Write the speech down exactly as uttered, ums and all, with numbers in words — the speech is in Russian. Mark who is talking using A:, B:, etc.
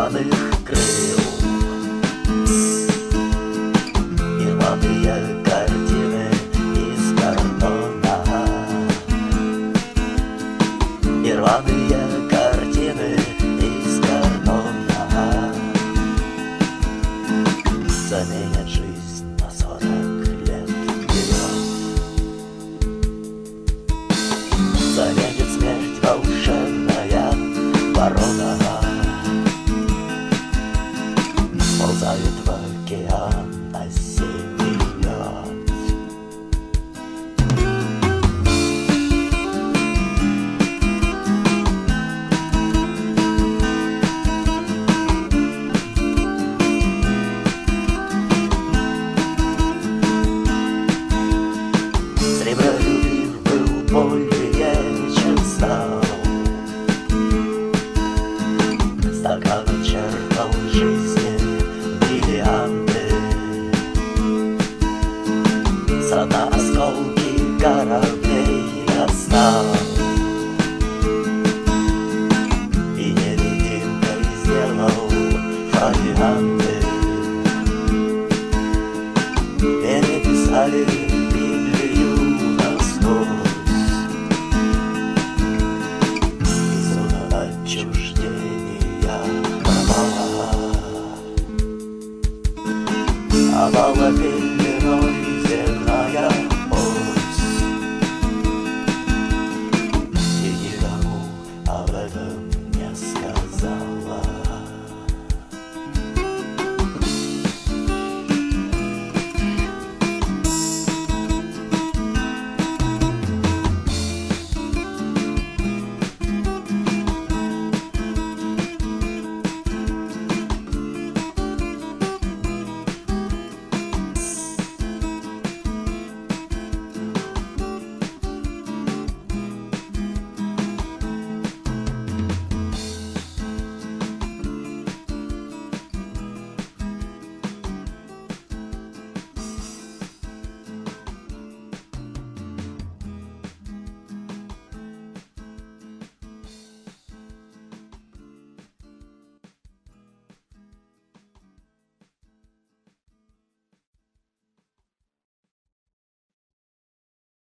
A: рваных крыл и рваные картины из картона, и рваные картины из картона заменят жизнь на сорок лет вперед, заменит смерть волшебная ворона, сползает в океан осенний лед. Сребролюбив был более, чем знал, стакан черпал жизни бриллианты, со дна осколки кораблей достал и невидимкой сделал фолианты. Переписали Библию насквозь, и зона отчуждения пропала, а волопель